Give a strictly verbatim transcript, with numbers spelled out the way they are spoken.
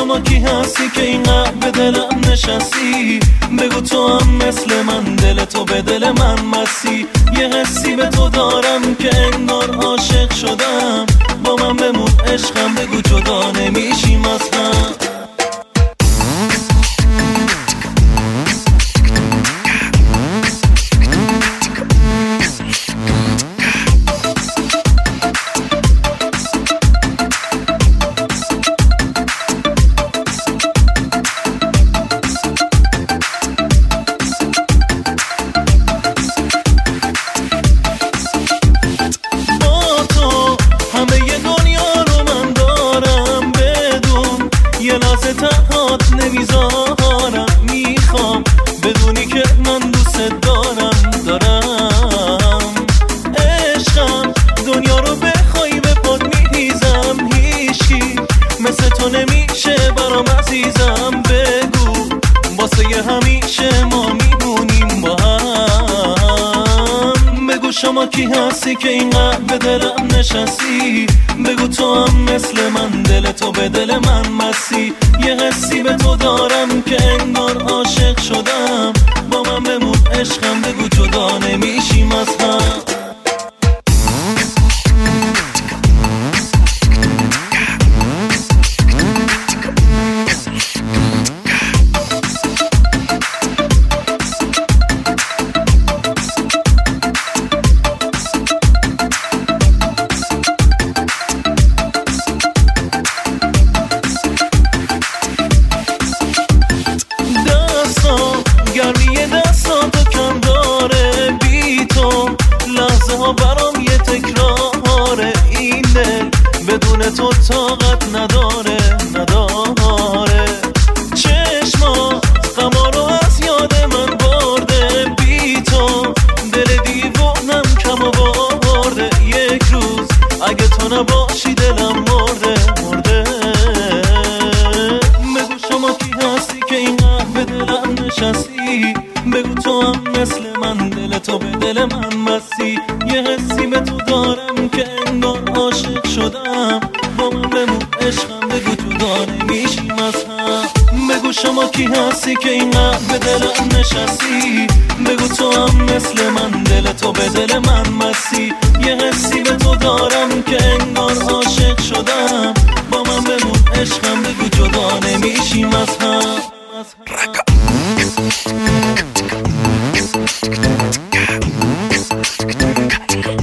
شما کی هستی که اینقدر به دلم نشستی؟ بگو تو هم مثل من، دل تو به دل من مسی. یه حسی به تو دارم که انگار عاشق شدم. با من بمون عشقم، بگو جدا نمیشیم از هم. تنهات نمیذارم، میخوام بدونی که من دوست دارم دارم عشقم. دنیا رو بخوای به پات میریزم، هیچی مثل تو نمیشه برام عزیزم. بگو واسه همیشه ما میمونیم با هم. بگو شما کی هستی که اینقدر به دلم نشستی؟ بگو تو هم مثل من، دل تو به دل من مسی. یه حسی به تو دارم که انگار عاشق شدم. با من بمون عشقم، بگو جدا نمیشیم از هم. گرمی دستاتو کم داره، بی تو لحظه ها برام یه تکراره. این دل بدون تو طاقت نداره نداره. چشمات غما رو از یاد من برده، بی تو دل دیوونم کم آورده. یک روز اگه تو نباشی دلم مرده مرده. بگو شما کی هستی که اینقدر به دلم نشستی؟ بگو تو هم مثل من، دل تو به دل من مسی. یه حسی به تو دارم که انگار عاشق شدم. با من بمون عشقم، بگو جدا نمیشیم از هم. بگو شما کی هستی که اینقدر به دلم نشستی؟ بگو تو هم مثل من، دل تو به دل من مسی. یه حسی به تو دارم که انگار عاشق شدم. با من بمون عشقم، بگو جدا نمیشیم از هم. Raka.